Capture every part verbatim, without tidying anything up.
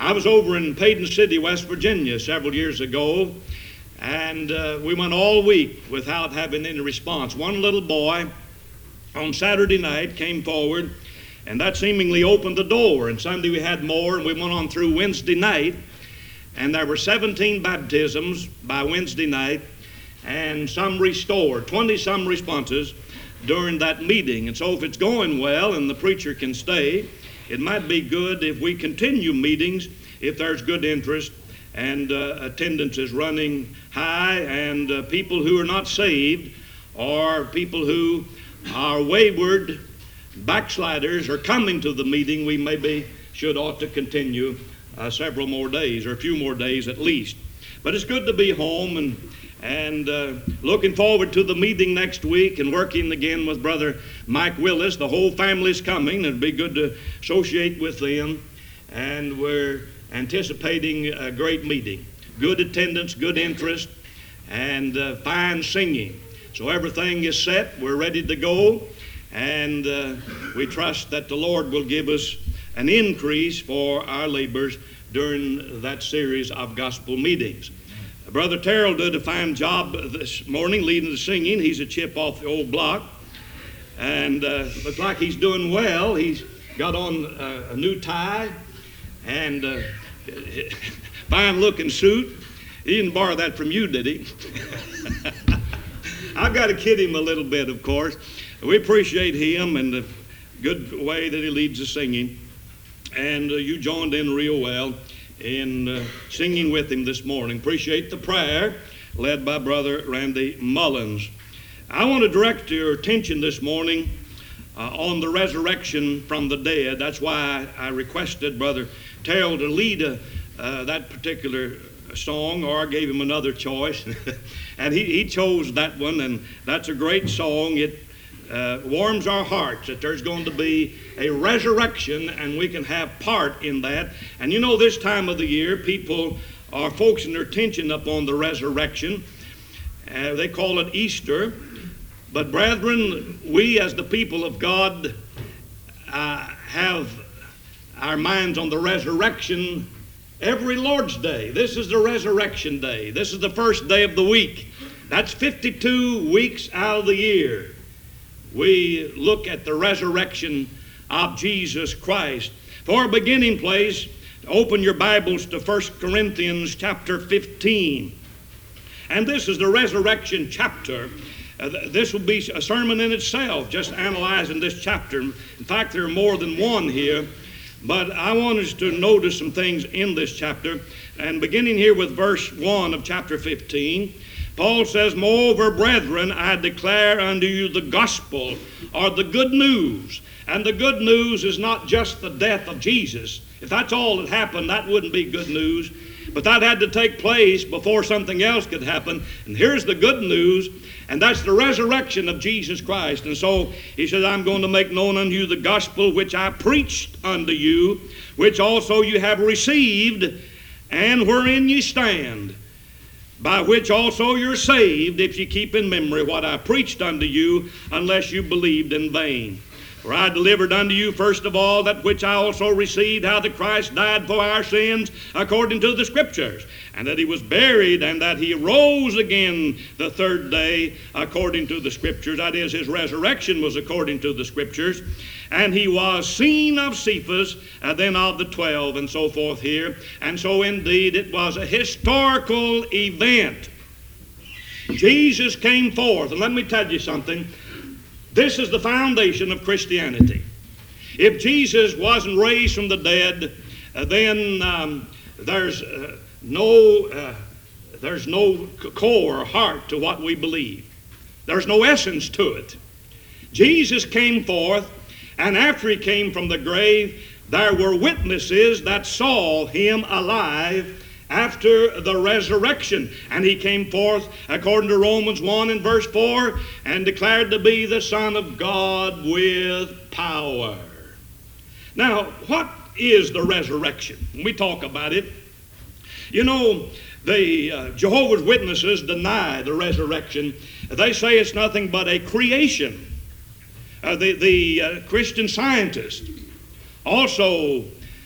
I was over in Paden City, West Virginia several years ago, and uh, we went all week without having any response. One little boy on Saturday night came forward, and that seemingly opened the door. And Sunday we had more, and we went on through Wednesday night, and there were seventeen baptisms by Wednesday night, and some restored, twenty-some responses during that meeting. And so if it's going well and the preacher can stay, it might be good if we continue meetings if there's good interest and uh, attendance is running high, and uh, people who are not saved or people who are wayward backsliders are coming to the meeting. We maybe should ought to continue uh, several more days, or a few more days at least. But it's good to be home, and and uh, looking forward to the meeting next week and working again with Brother Mike Willis. The whole family's coming. It'd be good to associate with them, and we're anticipating a great meeting. Good attendance, good interest, and uh, fine singing. So everything is set. We're ready to go, and uh, we trust that the Lord will give us an increase for our labors during that series of gospel meetings. Brother Terrell did a fine job this morning leading the singing. He's a chip off the old block, and uh, looks like he's doing well. He's got on uh, a new tie and uh, fine-looking suit. He didn't borrow that from you, did he? I've got to kid him a little bit, of course. We appreciate him and the good way that he leads the singing, and uh, you joined in real well in uh, singing with him this morning. Appreciate the prayer led by Brother Randy Mullins. I want to direct your attention this morning uh, on the resurrection from the dead. That's why I requested Brother Terrell to lead uh, uh, that particular song, or I gave him another choice. And he, he chose that one, and that's a great song. It uh, warms our hearts that there's going to be a resurrection, and we can have part in that. And you know, this time of the year, people are focusing their attention upon the resurrection. Uh, they call it Easter. But brethren, we as the people of God uh, have our minds on the resurrection every Lord's Day. This is the resurrection day. This is the first day of the week. That's fifty-two weeks out of the year. We look at the resurrection of Jesus Christ. For a beginning place, open your Bibles to First Corinthians chapter fifteen. And this is the resurrection chapter. Uh, this will be a sermon in itself, just analyzing this chapter. In fact, there are more than one here. But I want us to notice some things in this chapter. And beginning here with verse one of chapter fifteen, Paul says, "Moreover, brethren, I declare unto you the gospel," or the good news. And the good news is not just the death of Jesus. If that's all that happened, that wouldn't be good news. But that had to take place before something else could happen. And here's the good news, and that's the resurrection of Jesus Christ. And so he says, "I'm going to make known unto you the gospel which I preached unto you, which also you have received, and wherein ye stand, by which also you're saved, if ye keep in memory what I preached unto you, unless you believed in vain. For I delivered unto you first of all that which I also received, how that Christ died for our sins according to the Scriptures, and that he was buried, and that he rose again the third day according to the Scriptures." That is, his resurrection was according to the Scriptures. "And he was seen of Cephas, and then of the twelve," and so forth here. And so indeed it was a historical event. Jesus came forth, and let me tell you something. This is the foundation of Christianity. If Jesus wasn't raised from the dead, uh, then um, there's uh, no uh, there's no core or heart to what we believe. There's no essence to it. Jesus came forth, and after he came from the grave, there were witnesses that saw him alive after the resurrection. And he came forth, according to Romans one and verse four, and declared to be the Son of God with power. Now, what is the resurrection? When we talk about it, you know, the uh, Jehovah's Witnesses deny the resurrection. They say it's nothing but a creation. Uh, the the uh, Christian Scientists also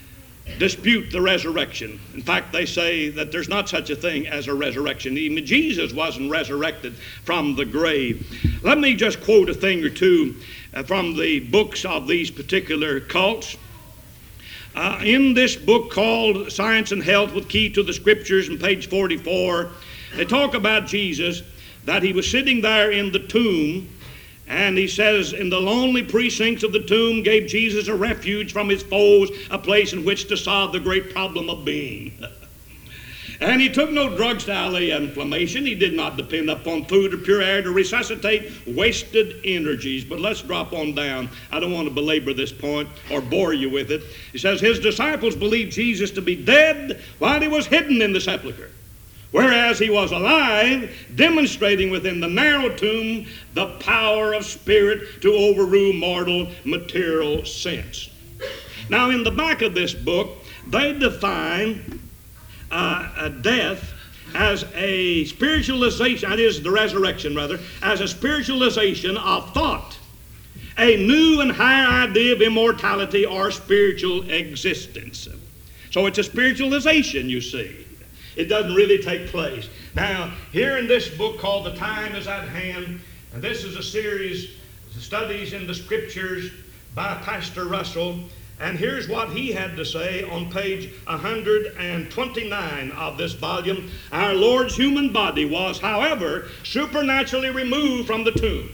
dispute the resurrection. In fact, they say that there's not such a thing as a resurrection. Even Jesus wasn't resurrected from the grave. Let me just quote a thing or two uh, from the books of these particular cults. Uh, in this book called Science and Health with Key to the Scriptures, on page forty-four, they talk about Jesus, that he was sitting there in the tomb, and he says, in the lonely precincts of the tomb gave Jesus a refuge from his foes, a place in which to solve the great problem of being. And he took no drugs to allay inflammation. He did not depend upon food or pure air to resuscitate wasted energies. But let's drop on down. I don't want to belabor this point or bore you with it. He says, his disciples believed Jesus to be dead while he was hidden in the sepulchre, whereas he was alive, demonstrating within the narrow tomb the power of spirit to overrule mortal material sense. Now, in the back of this book, they define uh, a death as a spiritualization, that is the resurrection rather, as a spiritualization of thought, a new and higher idea of immortality or spiritual existence. So it's a spiritualization, you see. It doesn't really take place. Now, here in this book called The Time Is at Hand, and this is a series of studies in the Scriptures by Pastor Russell, and here's what he had to say on page one hundred twenty-nine of this volume. Our Lord's human body was, however, supernaturally removed from the tomb,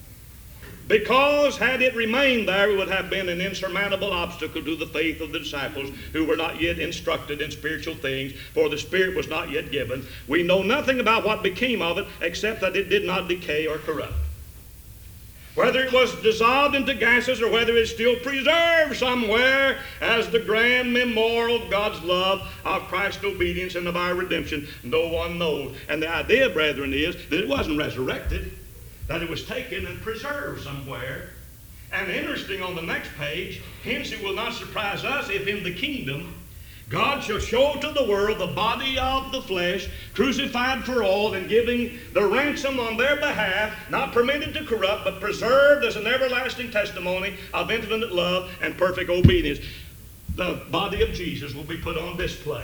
because had it remained there, it would have been an insurmountable obstacle to the faith of the disciples who were not yet instructed in spiritual things, for the Spirit was not yet given. We know nothing about what became of it, except that it did not decay or corrupt. Whether it was dissolved into gases or whether it's still preserved somewhere as the grand memorial of God's love, of Christ's obedience, and of our redemption, no one knows. And the idea, brethren, is that it wasn't resurrected, that it was taken and preserved somewhere. And interesting, on the next page, hence it will not surprise us if in the kingdom God shall show to the world the body of the flesh, crucified for all, and giving the ransom on their behalf, not permitted to corrupt, but preserved as an everlasting testimony of infinite love and perfect obedience. The body of Jesus will be put on display.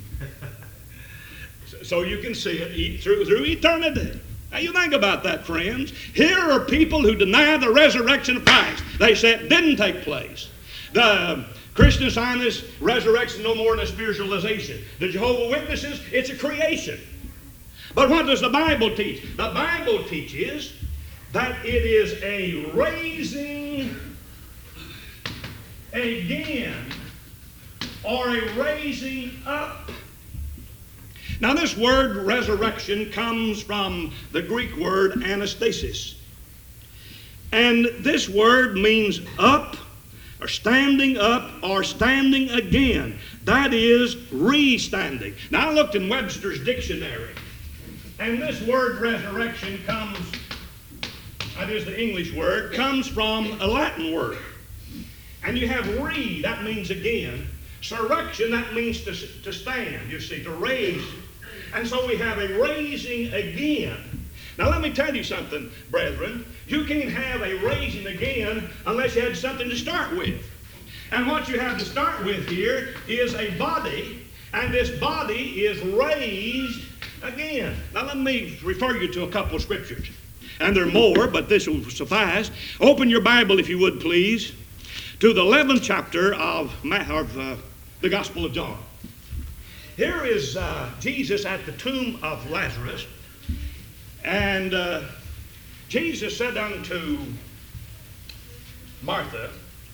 So you can see it through, through eternity. Now you think about that, friends. Here are people who deny the resurrection of Christ. They say it didn't take place. The Christian Scientists, resurrection no more than a spiritualization. The Jehovah's Witnesses, it's a creation. But what does the Bible teach? The Bible teaches that it is a raising again, or a raising up. Now this word resurrection comes from the Greek word anastasis. And this word means up, or standing up, or standing again. That is re-standing. Now I looked in Webster's dictionary, and this word resurrection comes, that is the English word, comes from a Latin word. And you have re, that means again. Surrection, that means to, to stand, you see, to raise. And so we have a raising again. Now let me tell you something, brethren. You can't have a raising again unless you had something to start with. And what you have to start with here is a body, and this body is raised again. Now let me refer you to a couple of scriptures. And there are more, but this will suffice. Open your Bible, if you would, please, to the eleventh chapter of, of uh, the Gospel of John. Here is uh, Jesus at the tomb of Lazarus. And uh, Jesus said unto Martha,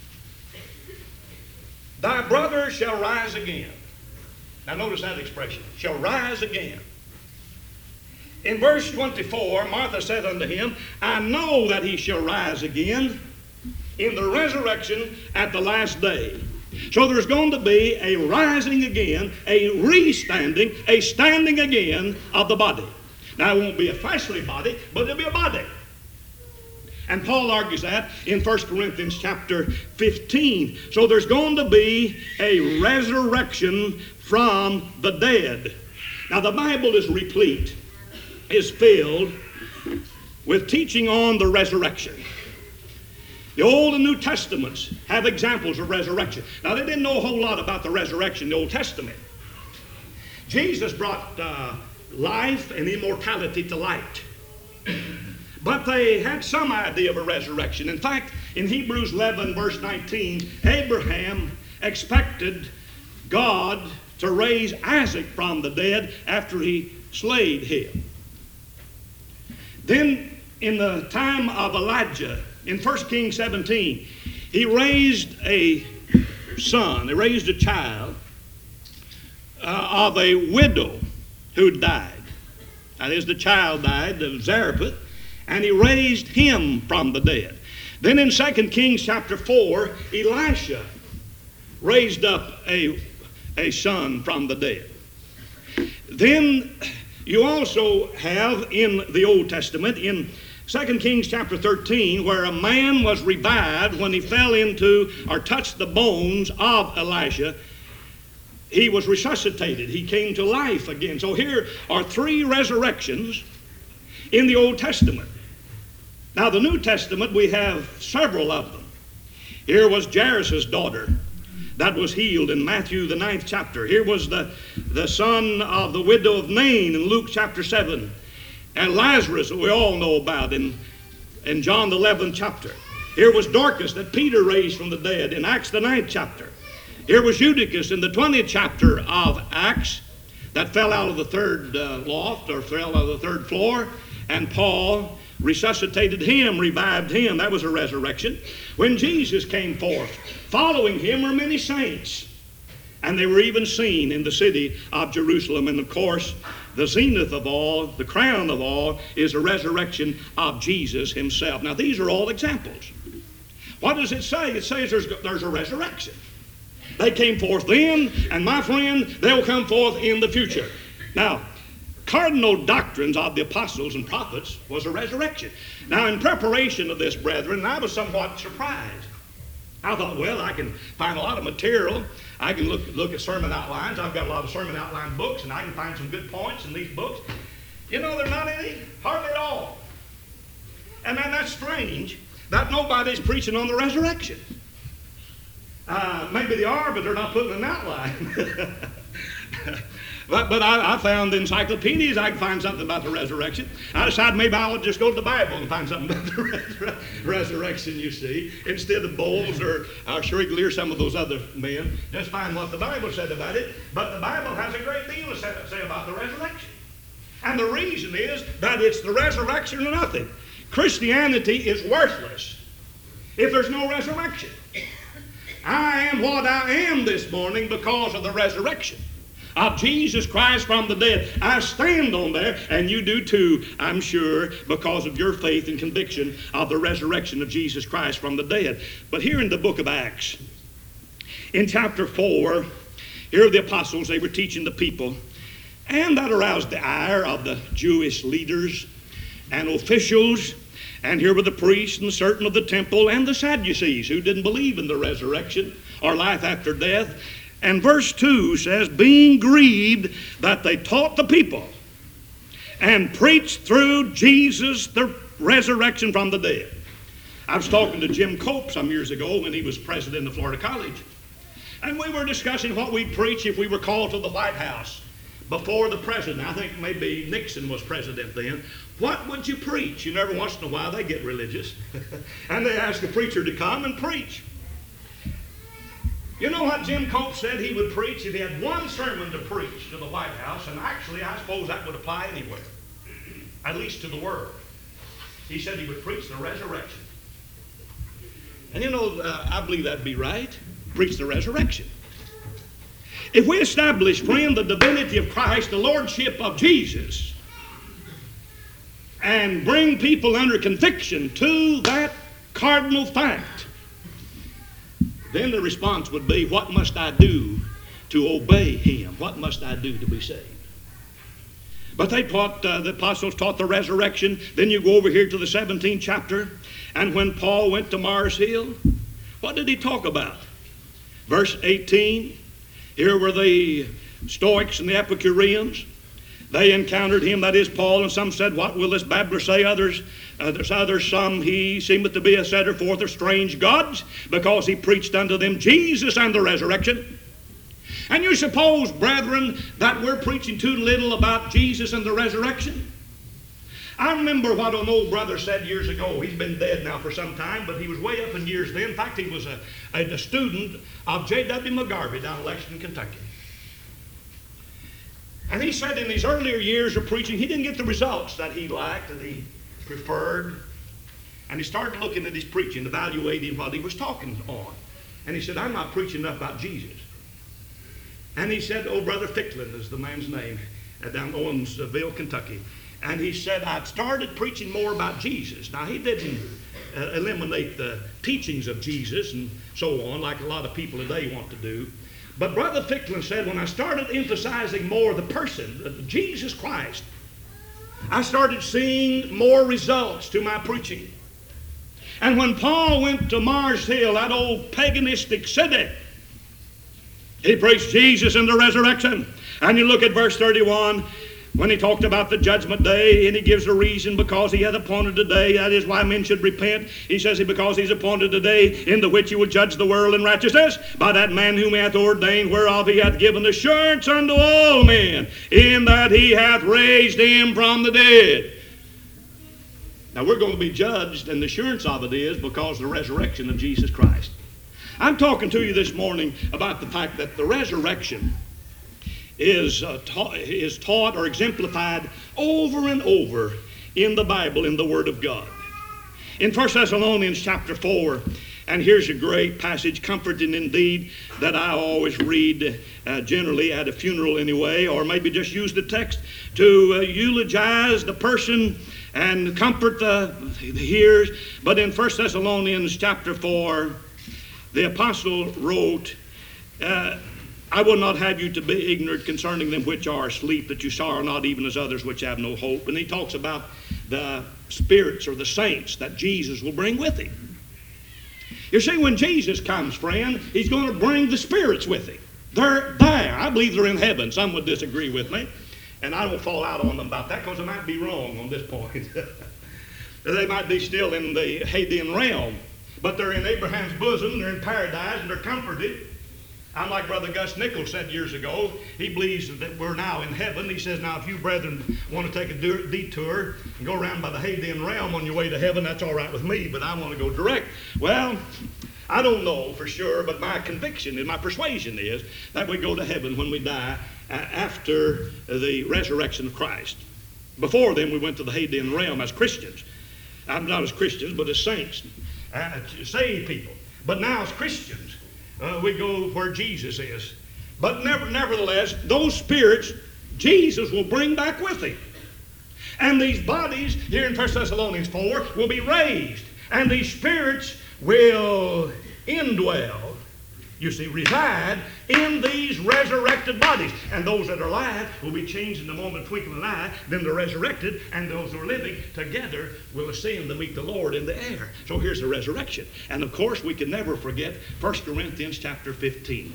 thy brother shall rise again. Now notice that expression, shall rise again. In verse twenty-four, Martha said unto him, I know that he shall rise again in the resurrection at the last day. So there's going to be a rising again, a re-standing, a standing again of the body. Now, it won't be a fleshly body, but it'll be a body. And Paul argues that in First Corinthians chapter fifteen. So there's going to be a resurrection from the dead. Now, the Bible is replete, is filled with teaching on the resurrection. The Old and New Testaments have examples of resurrection. Now, they didn't know a whole lot about the resurrection in the Old Testament. Jesus brought uh, life and immortality to light. But they had some idea of a resurrection. In fact, in Hebrews eleven, verse nineteen, Abraham expected God to raise Isaac from the dead after he slayed him. Then, in the time of Elijah, in First Kings seventeen, he raised a son, he raised a child uh, of a widow who died. That is, the child died of Zarephath, and he raised him from the dead. Then in Second Kings chapter four, Elisha raised up a, a son from the dead. Then you also have in the Old Testament, in Second Kings chapter thirteen, where a man was revived when he fell into or touched the bones of Elisha. He was resuscitated. He came to life again. So here are three resurrections in the Old Testament. Now, the New Testament, we have several of them. Here was Jairus' daughter that was healed in Matthew, the ninth chapter. Here was the, the son of the widow of Nain in Luke chapter seven. And Lazarus, that we all know about in, in John the eleventh chapter. Here was Dorcas that Peter raised from the dead in Acts the ninth chapter. Here was Eutychus in the twentieth chapter of Acts that fell out of the third uh, loft or fell out of the third floor, and Paul resuscitated him, revived him. That was a resurrection. When Jesus came forth, following him were many saints, and they were even seen in the city of Jerusalem. And of course, the zenith of all, the crown of all, is the resurrection of Jesus himself. Now, these are all examples. What does it say? It says there's, there's a resurrection. They came forth then, and my friend, they'll come forth in the future. Now, cardinal doctrines of the apostles and prophets was a resurrection. Now, in preparation of this, brethren, I was somewhat surprised. I thought, well, I can find a lot of material. I can look, look at sermon outlines. I've got a lot of sermon outline books, and I can find some good points in these books. You know, they're not any, hardly at all. And then that's strange that nobody's preaching on the resurrection. Uh, maybe they are, but they're not putting an outline. But, but I, I found encyclopedias, I could find something about the resurrection. I decided maybe I would just go to the Bible and find something about the resur- resurrection, you see, instead of Bowles or, or Shrigley or some of those other men. Just find what the Bible said about it. But the Bible has a great deal to say, say about the resurrection. And the reason is that it's the resurrection or nothing. Christianity is worthless if there's no resurrection. I am what I am this morning because of the resurrection of Jesus Christ from the dead. I stand on there, and you do too, I'm sure, because of your faith and conviction of the resurrection of Jesus Christ from the dead. But here in the book of Acts, in chapter four, here are the apostles, they were teaching the people, and that aroused the ire of the Jewish leaders and officials. And here were the priests and certain of the temple and the Sadducees who didn't believe in the resurrection or life after death. And verse two says, being grieved that they taught the people and preached through Jesus the resurrection from the dead. I was talking to Jim Cope some years ago when he was president of Florida College. And we were discussing what we'd preach if we were called to the White House before the president. I think maybe Nixon was president then. What would you preach? You know, every once in a while they get religious. And they ask a preacher to come and preach. You know what Jim Cope said he would preach if he had one sermon to preach to the White House? And actually, I suppose that would apply anywhere, at least to the world. He said he would preach the resurrection. And you know, uh, I believe that'd be right. Preach the resurrection. If we establish, friend, the divinity of Christ, the lordship of Jesus, and bring people under conviction to that cardinal fact, then the response would be, what must I do to obey him? What must I do to be saved? But they taught, uh, the apostles taught the resurrection. Then you go over here to the seventeenth chapter, and when Paul went to Mars Hill, what did he talk about? Verse eighteen, here were the Stoics and the Epicureans. They encountered him, that is Paul, and some said, what will this babbler say? Others, others, others some he seemeth to be a setter forth of strange gods, because he preached unto them Jesus and the resurrection. And you suppose, brethren, that we're preaching too little about Jesus and the resurrection? I remember what an old brother said years ago. He's been dead now for some time, but he was way up in years then. In fact, he was a, a, a student of J W McGarvey down in Lexington, Kentucky. And he said in his earlier years of preaching, he didn't get the results that he liked, that he preferred. And he started looking at his preaching, evaluating what he was talking on. And he said, I'm not preaching enough about Jesus. And he said, oh, Brother Ficklin is the man's name, uh, down in Owensville, Kentucky. And he said, I'd started preaching more about Jesus. Now, he didn't uh, eliminate the teachings of Jesus and so on, like a lot of people today want to do. But Brother Ficklin said, when I started emphasizing more the person of Jesus Christ, I started seeing more results to my preaching. And when Paul went to Mars Hill, that old paganistic city, he preached Jesus and the resurrection. And you look at verse thirty-one, when he talked about the judgment day, and he gives a reason, because he hath appointed a day, that is why men should repent. He says, because he's appointed a day in the which he will judge the world in righteousness, by that man whom he hath ordained, whereof he hath given assurance unto all men, in that he hath raised him from the dead. Now we're going to be judged, and the assurance of it is because of the resurrection of Jesus Christ. I'm talking to you this morning about the fact that the resurrection is, uh, ta- is taught or exemplified over and over in the Bible, in the Word of God. In First Thessalonians chapter four, and here's a great passage, comforting indeed, that I always read uh, generally at a funeral anyway, or maybe just use the text to uh, eulogize the person and comfort the, the hearers. But in First Thessalonians chapter four, the apostle wrote, uh, I will not have you to be ignorant concerning them which are asleep, that you sorrow not even as others which have no hope. And he talks about the spirits or the saints that Jesus will bring with him. You see, when Jesus comes, friend, he's going to bring the spirits with him. They're there. I believe they're in heaven. Some would disagree with me, and I don't fall out on them about that because I might be wrong on this point. They might be still in the Hadean realm, but they're in Abraham's bosom, they're in paradise, and they're comforted. I'm like Brother Gus Nichols said years ago. He believes that we're now in heaven. He says, now if you brethren want to take a detour and go around by the Hadean realm on your way to heaven, that's all right with me, but I want to go direct. Well, I don't know for sure, but my conviction and my persuasion is that we go to heaven when we die uh, after the resurrection of Christ. Before then, we went to the Hadean realm as Christians. I'm not as Christians, but as saints, uh, saved people. But now as Christians, Uh, we go where Jesus is. But never, nevertheless, those spirits, Jesus will bring back with him. And these bodies, here in First Thessalonians four, will be raised. And these spirits will indwell, you see, reside in these resurrected bodies. And those that are alive will be changed in the moment of twinkling of an eye. Then they're resurrected, and those who are living together will ascend to meet the Lord in the air. So here's the resurrection. And of course, we can never forget First Corinthians chapter fifteen.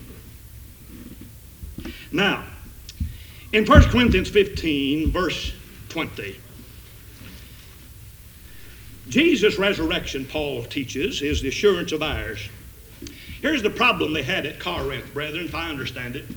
Now, in First Corinthians fifteen, verse twenty, Jesus' resurrection, Paul teaches, is the assurance of ours. Here's the problem they had at Corinth, brethren, if I understand it.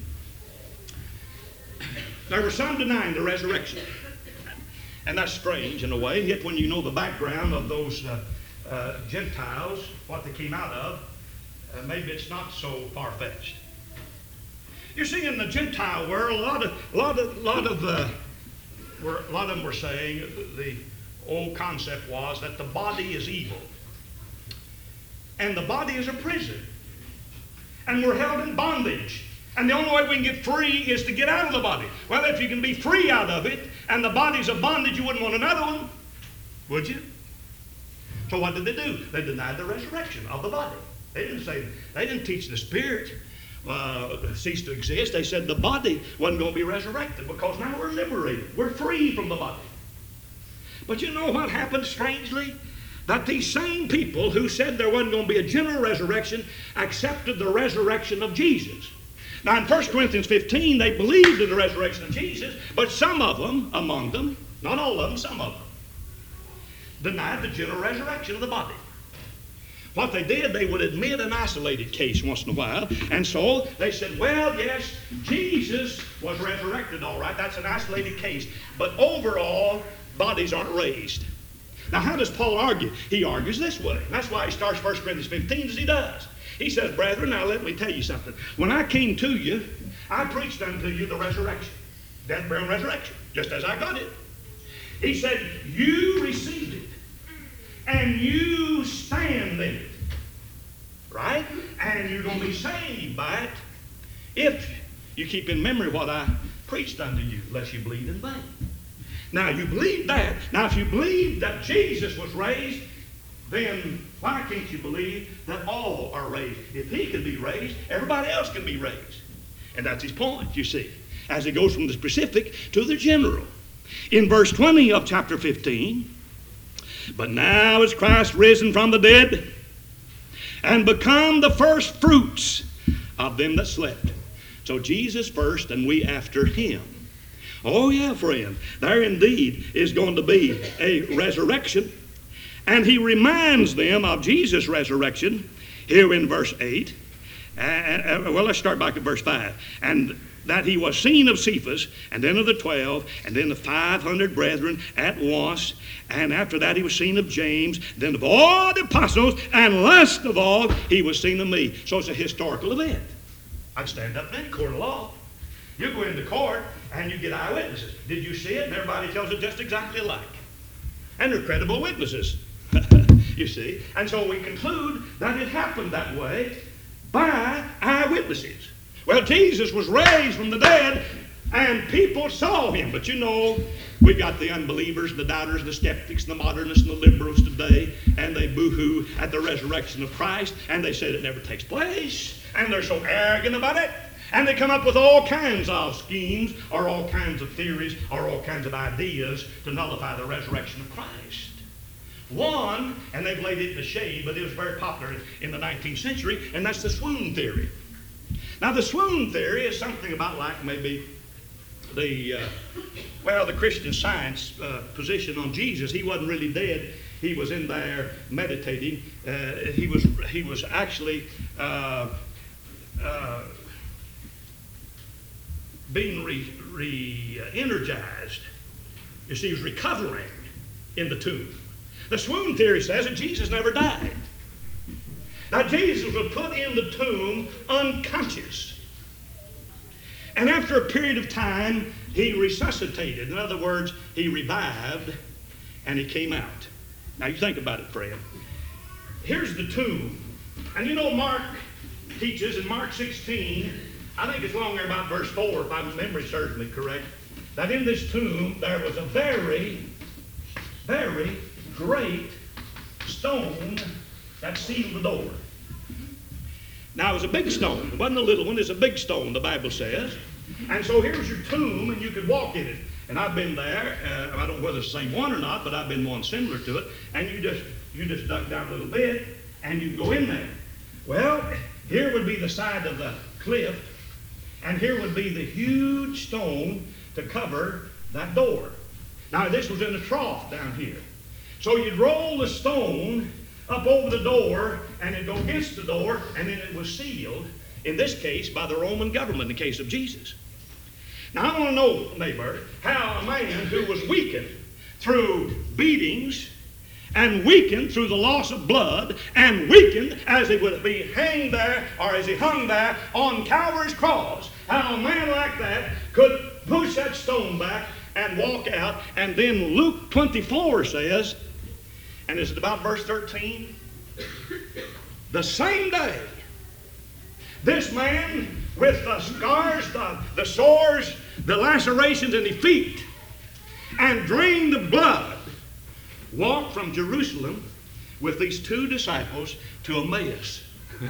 There were some denying the resurrection. And that's strange in a way, yet when you know the background of those uh, uh, Gentiles, what they came out of, uh, maybe it's not so far-fetched. You see, in the Gentile world, a lot of, a lot of, lot of, uh, were, a lot of them were saying the old concept was that the body is evil. And the body is a prison. And we're held in bondage. And the only way we can get free is to get out of the body. Well, if you can be free out of it, and the body's a bondage, you wouldn't want another one, would you? So what did they do? They denied the resurrection of the body. They didn't say, they didn't teach the spirit uh, ceased to exist. They said the body wasn't going to be resurrected because now we're liberated. We're free from the body. But you know what happened strangely? That these same people who said there wasn't going to be a general resurrection accepted the resurrection of Jesus. Now in First Corinthians fifteen, they believed in the resurrection of Jesus, but some of them, among them, not all of them, some of them, denied the general resurrection of the body. What they did, they would admit an isolated case once in a while, and so they said, well, yes, Jesus was resurrected, all right, that's an isolated case, but overall, bodies aren't raised. Now, how does Paul argue? He argues this way. That's why he starts First Corinthians fifteen as he does. He says, brethren, now let me tell you something. When I came to you, I preached unto you the resurrection, death, burial, and resurrection, just as I got it. He said, you received it, and you stand in it, right? And you're going to be saved by it if you keep in memory what I preached unto you, lest you believe in vain. Now, you believe that. Now, if you believe that Jesus was raised, then why can't you believe that all are raised? If he can be raised, everybody else can be raised. And that's his point, you see, as he goes from the specific to the general. In verse twenty of chapter fifteen, but now is Christ risen from the dead and become the first fruits of them that slept. So Jesus first and we after him. Oh yeah, friend, there indeed is going to be a resurrection. And he reminds them of Jesus' resurrection here in verse eight. Uh, uh, well, let's start back at verse five. And that he was seen of Cephas, and then of the twelve, and then the five hundred brethren at once. And after that he was seen of James, then of all the apostles, and last of all he was seen of me. So it's a historical event. I'd stand up in any court of law. You go into court and you get eyewitnesses. Did you see it? And everybody tells it just exactly alike. And they're credible witnesses. You see? And so we conclude that it happened that way by eyewitnesses. Well, Jesus was raised from the dead and people saw him. But you know, we got the unbelievers, the doubters, the skeptics, the modernists, and the liberals today, and they boo-hoo at the resurrection of Christ, and they say it never takes place, and they're so arrogant about it. And they come up with all kinds of schemes or all kinds of theories or all kinds of ideas to nullify the resurrection of Christ. One, and they've laid it in the shade, but it was very popular in the nineteenth century, and that's the swoon theory. Now, the swoon theory is something about like maybe the, uh, well, the Christian Science uh, position on Jesus. He wasn't really dead. He was in there meditating. Uh, he was he was actually uh, uh, being re, re, uh, energized. You see, he was recovering in the tomb. The swoon theory says that Jesus never died. Now, Jesus was put in the tomb unconscious. And after a period of time, he resuscitated. In other words, he revived and he came out. Now, you think about it, friend. Here's the tomb. And you know, Mark teaches in Mark sixteen, I think it's along there about verse four, if my memory serves me correct, that in this tomb there was a very, very great stone that sealed the door. Now, it was a big stone. It wasn't a little one. It's a big stone, the Bible says. And so here's your tomb, and you could walk in it. And I've been there. Uh, I don't know whether it's the same one or not, but I've been one similar to it. And you just you just duck down a little bit, and you go in there. Well, here would be the side of the cliff, and here would be the huge stone to cover that door. Now, this was in a trough down here. So you'd roll the stone up over the door, and it'd go against the door, and then it was sealed, in this case, by the Roman government in the case of Jesus. Now, I want to know, neighbor, how a man who was weakened through beatings, and weakened through the loss of blood, and weakened as he would be hanged there, or as he hung there on Calvary's cross, how a man like that could push that stone back and walk out. And then Luke twenty-four says, and is it about verse thirteen? The same day, this man with the scars, the, the sores, the lacerations in his feet, and drained the blood, walked from Jerusalem with these two disciples to Emmaus.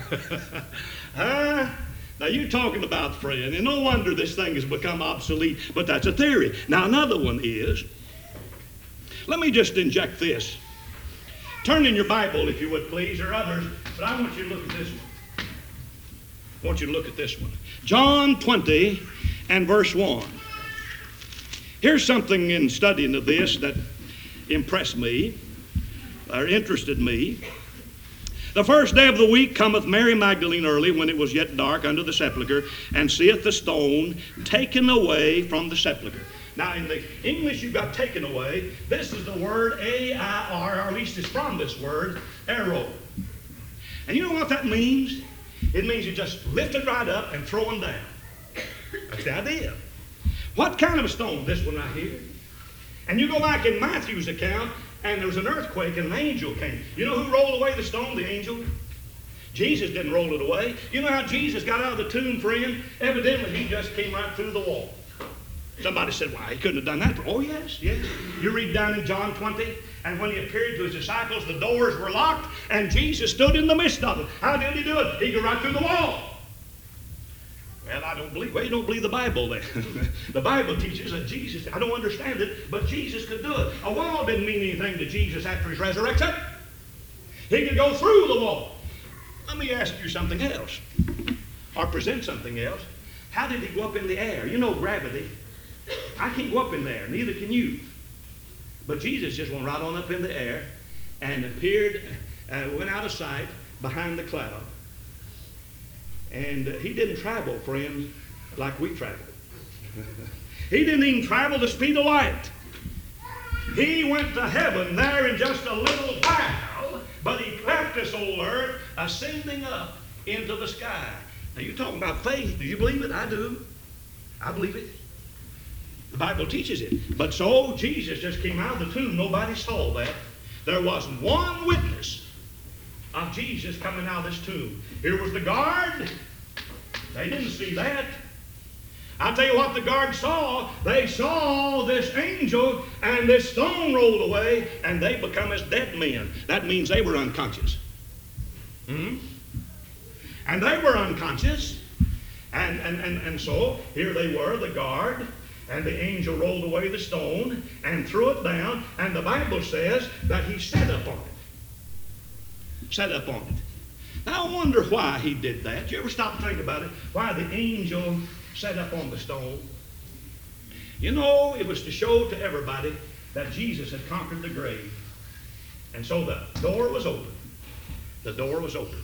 uh, now you're talking about, friend, and no wonder this thing has become obsolete, but that's a theory. Now another one is, let me just inject this. Turn in your Bible, if you would please, or others, but I want you to look at this one. I want you to look at this one. John twenty and verse one. Here's something in studying of this that impressed me, or interested me. The first day of the week cometh Mary Magdalene early, when it was yet dark, unto the sepulchre, and seeth the stone taken away from the sepulchre. Now, in the English, you've got taken away. This is the word A I R, or at least it's from this word, arrow. And you know what that means? It means you just lift it right up and throw them down. That's the idea. What kind of a stone? This one right here. And you go back in Matthew's account, and there was an earthquake, and an angel came. You know who rolled away the stone? The angel. Jesus didn't roll it away. You know how Jesus got out of the tomb, friend? Evidently, he just came right through the wall. Somebody said, why, he couldn't have done that. Oh, yes, yes. You read down in John twenty, and when he appeared to his disciples, the doors were locked, and Jesus stood in the midst of them. How did he do it? He could right through the wall. Well, I don't believe, well, you don't believe the Bible then. The Bible teaches that Jesus, I don't understand it, but Jesus could do it. A wall didn't mean anything to Jesus after his resurrection. He could go through the wall. Let me ask you something else, or present something else. How did he go up in the air? You know gravity. I can't go up in there, neither can you. But Jesus just went right on up in the air and appeared, uh, went out of sight behind the cloud. And uh, he didn't travel, friends, like we travel. He didn't even travel the speed of light. He went to heaven there in just a little while, but he left this old earth ascending up into the sky. Now, you're talking about faith. Do you believe it? I do. I believe it. The Bible teaches it. But so Jesus just came out of the tomb. Nobody saw that. There wasn't one witness of Jesus coming out of this tomb. Here was the guard. They didn't see that. I'll tell you what the guard saw. They saw this angel and this stone rolled away, and they become as dead men. That means they were unconscious. Hmm? And they were unconscious. And, and, and, and so here they were, the guard. And the angel rolled away the stone and threw it down. And the Bible says that he sat up on it. Sat up on it. Now I wonder why he did that. You ever stop and think about it? Why the angel sat up on the stone? You know, it was to show to everybody that Jesus had conquered the grave. And so the door was open. The door was open.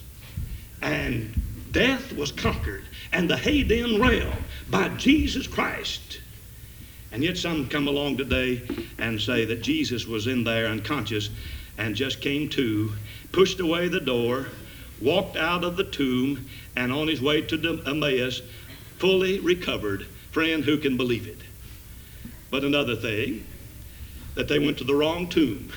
And death was conquered. And the Haden realm by Jesus Christ. And yet some come along today and say that Jesus was in there unconscious and just came to, pushed away the door, walked out of the tomb, and on his way to Emmaus, fully recovered. Friend, who can believe it? But another thing, that they went to the wrong tomb.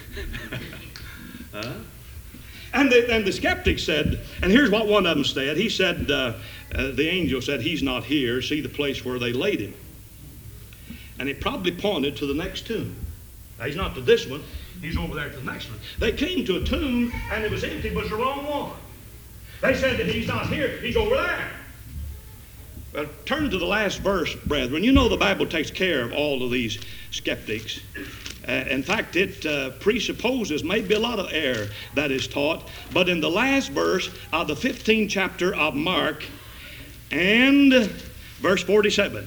huh? And the, and the skeptics said, and here's what one of them said. He said, uh, uh, the angel said, he's not here. See the place where they laid him. And it probably pointed to the next tomb. Now, he's not to this one. He's over there to the next one. They came to a tomb, and it was empty, but it was the wrong one. They said that he's not here. He's over there. Well, turn to the last verse, brethren. You know the Bible takes care of all of these skeptics. Uh, in fact, it uh, presupposes maybe a lot of error that is taught. But in the last verse of the fifteenth chapter of Mark and verse forty-seven,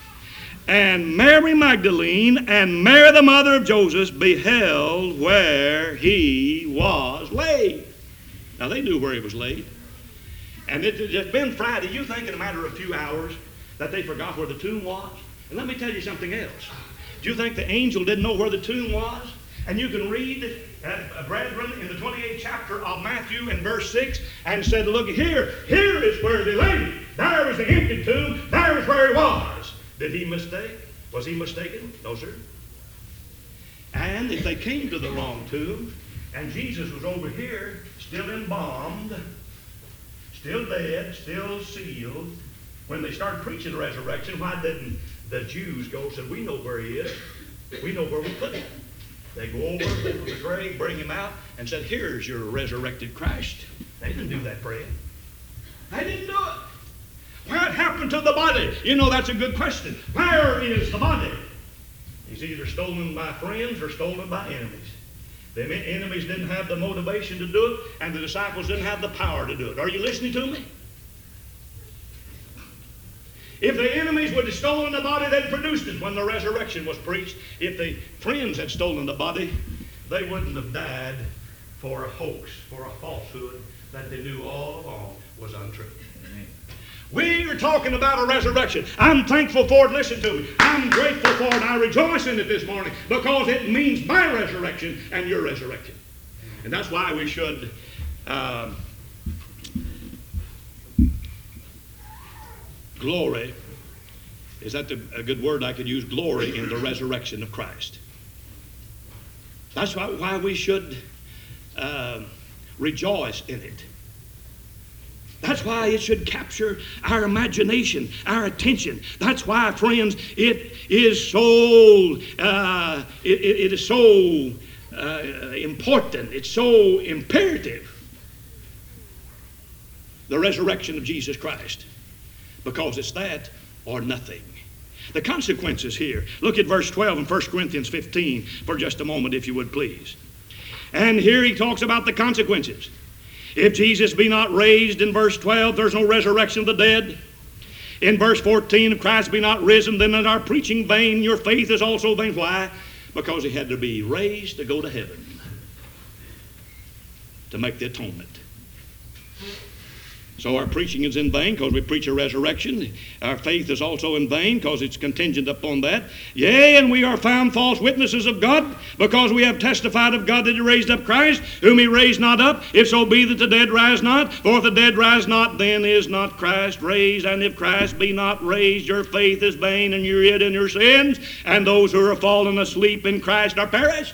and Mary Magdalene and Mary the mother of Joseph beheld where he was laid. Now they knew where he was laid. And it had just been Friday. You think in a matter of a few hours that they forgot where the tomb was? And let me tell you something else. Do you think the angel didn't know where the tomb was? And you can read, uh, brethren, in the twenty-eighth chapter of Matthew in verse six, and said, look here, here is where they laid him. There is the empty tomb. There is where he was. Did he mistake? Was he mistaken? No, sir. And if they came to the wrong tomb, and Jesus was over here, still embalmed, still dead, still sealed, when they started preaching the resurrection, why didn't the Jews go and say, we know where he is. We know where we put him. They go over, open the grave, bring him out, and said, here's your resurrected Christ. They didn't do that, Fred. They didn't do it. What happened to the body? You know, that's a good question. Where is the body? He's either stolen by friends or stolen by enemies. The enemies didn't have the motivation to do it, and the disciples didn't have the power to do it. Are you listening to me? If the enemies would have stolen the body, they'd produced it when the resurrection was preached. If the friends had stolen the body, they wouldn't have died for a hoax, for a falsehood that they knew all along was untrue. Amen. We are talking about a resurrection. I'm thankful for it. Listen to me. I'm grateful for it. I rejoice in it this morning because it means my resurrection and your resurrection. And that's why we should uh, glory. Is that the, a good word I could use? Glory in the resurrection of Christ. That's why, why we should uh, rejoice in it. That's why it should capture our imagination, our attention. That's why, friends, it is so uh, it, it is so uh, important. It's so imperative. The resurrection of Jesus Christ, because it's that or nothing. The consequences here. Look at verse twelve in First Corinthians fifteen for just a moment, if you would please. And here he talks about the consequences. If Jesus be not raised, in verse twelve, there's no resurrection of the dead. In verse fourteen, if Christ be not risen, then is our preaching vain, your faith is also vain. Why? Because he had to be raised to go to heaven, to make the atonement. So our preaching is in vain because we preach a resurrection. Our faith is also in vain because it's contingent upon that. Yea, and we are found false witnesses of God because we have testified of God that he raised up Christ, whom he raised not up, if so be that the dead rise not. For if the dead rise not, then is not Christ raised. And if Christ be not raised, your faith is vain, and you're yet in your sins, and those who are fallen asleep in Christ are perished.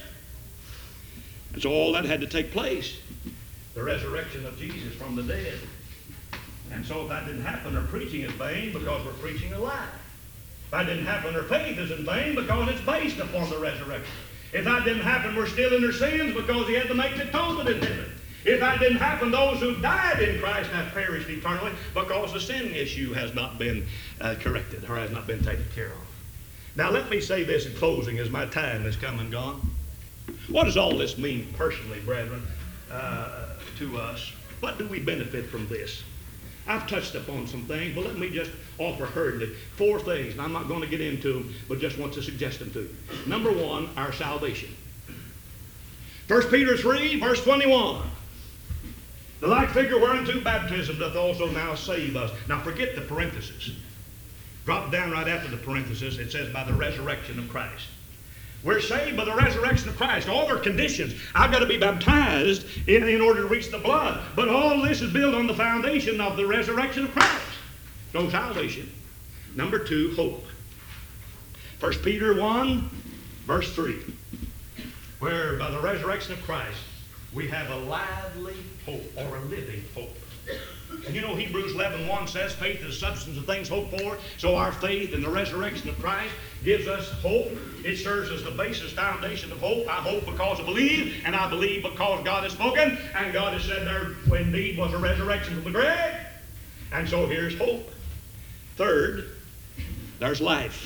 And so all that had to take place. The resurrection of Jesus from the dead. And so if that didn't happen, our preaching is vain because we're preaching a lie. If that didn't happen, our faith is in vain because it's based upon the resurrection. If that didn't happen, we're still in our sins because he had to make the atonement in heaven. If that didn't happen, those who died in Christ have perished eternally because the sin issue has not been uh, corrected or has not been taken care of. Now let me say this in closing as my time has come and gone. What does all this mean personally, brethren, uh, to us? What do we benefit from this? I've touched upon some things, but let me just offer hurriedly four things. And I'm not going to get into them, but just want to suggest them to you. Number one, our salvation. First Peter three, verse twenty-one. The like figure whereunto baptism doth also now save us. Now forget the parenthesis. Drop down right after the parenthesis. It says by the resurrection of Christ. We're saved by the resurrection of Christ. All their conditions. I've got to be baptized in, in order to reach the blood. But all this is built on the foundation of the resurrection of Christ. So salvation. Number two, hope. First Peter one, verse three. Where by the resurrection of Christ, we have a lively hope, or a living hope. And you know Hebrews eleven one says faith is the substance of things hoped for. So our faith in the resurrection of Christ gives us hope. It serves as the basis, foundation of hope. I hope because I believe, and I believe because God has spoken, and God has said there indeed was a resurrection from the grave. And so here's hope. Third, there's life.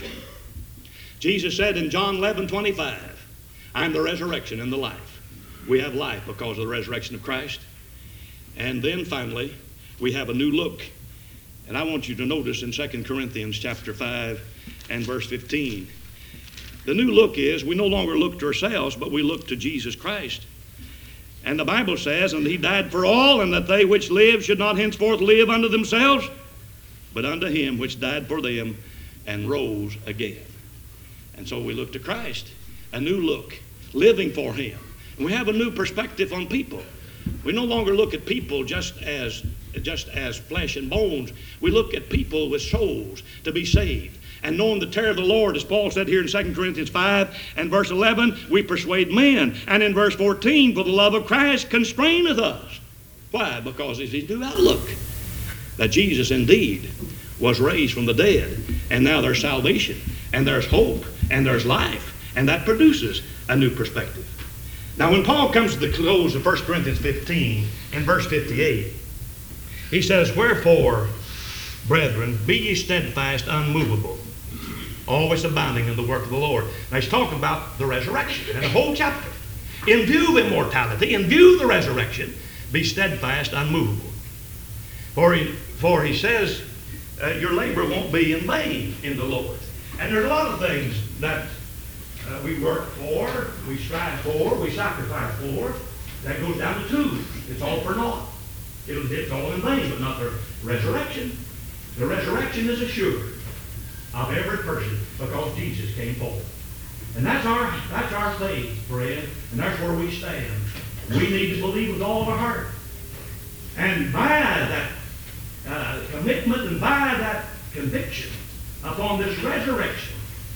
Jesus said in John eleven twenty-five, I'm the resurrection and the life. We have life because of the resurrection of Christ. And then finally, we have a new look. And I want you to notice in Second Corinthians chapter five and verse fifteen. The new look is we no longer look to ourselves, but we look to Jesus Christ. And the Bible says, and he died for all, and that they which live should not henceforth live unto themselves, but unto him which died for them and rose again. And so we look to Christ, a new look, living for him. And we have a new perspective on people. We no longer look at people just as just as flesh and bones. We look at people with souls to be saved. And knowing the terror of the Lord, as Paul said here in Second Corinthians five and verse eleven, we persuade men. And in verse fourteen, for the love of Christ constraineth us. Why? Because it's his new outlook. That Jesus indeed was raised from the dead. And now there's salvation. And there's hope. And there's life. And that produces a new perspective. Now when Paul comes to the close of First Corinthians fifteen, in verse fifty-eight, he says, wherefore, brethren, be ye steadfast, unmovable, always abounding in the work of the Lord. Now he's talking about the resurrection in the whole chapter. In view of immortality, in view of the resurrection, be steadfast, unmovable. For he, for he says, uh, your labor won't be in vain in the Lord. And there's a lot of things that uh, we work for, we strive for, we sacrifice for, that goes down to two. It's all for naught. It'll, it's all in vain, but not the resurrection. The resurrection is assured of every person because Jesus came forward. And that's our, that's our faith, friend, and that's where we stand. We need to believe with all of our heart. And by that uh, commitment and by that conviction upon this resurrection,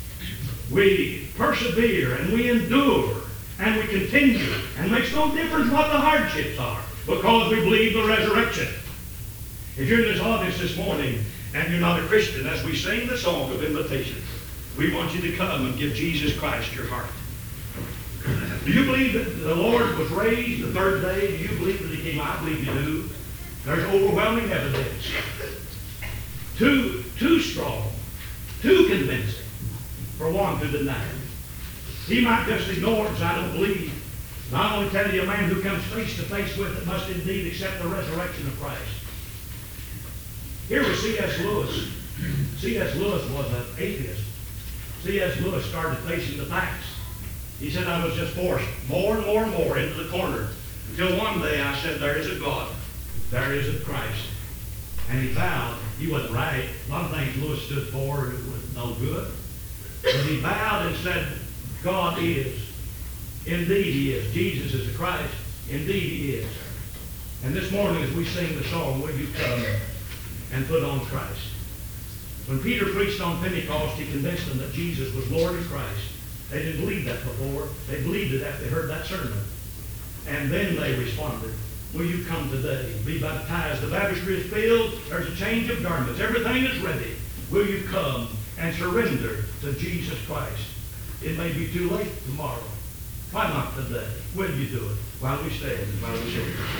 we persevere and we endure and we continue. And it makes no difference what the hardships are because we believe the resurrection. If you're in this audience this morning and you're not a Christian, as we sing the song of invitation, we want you to come and give Jesus Christ your heart. Do you believe that the Lord was raised the third day? Do you believe that he came? I believe you do. There's overwhelming evidence. Too, too strong, too convincing for one to deny it. He might just ignore it, so I don't believe. And I only tell you, a man who comes face to face with it must indeed accept the resurrection of Christ. Here was C S Lewis. C S Lewis was an atheist. C S Lewis started facing the facts. He said, I was just forced more and more and more into the corner until one day I said, there is a God. There is a Christ. And he vowed, he wasn't right. A lot of things Lewis stood for was no good. But he vowed and said, God is. Indeed he is. Jesus is the Christ. Indeed he is. And this morning as we sing the song, will you come and put on Christ? When Peter preached on Pentecost, he convinced them that Jesus was Lord and Christ. They didn't believe that before. They believed it after they heard that sermon. And then they responded, will you come today? Be baptized. The baptistry is filled. There's a change of garments. Everything is ready. Will you come and surrender to Jesus Christ? It may be too late tomorrow. Why not today? Will you do it? While we stand, while we sing.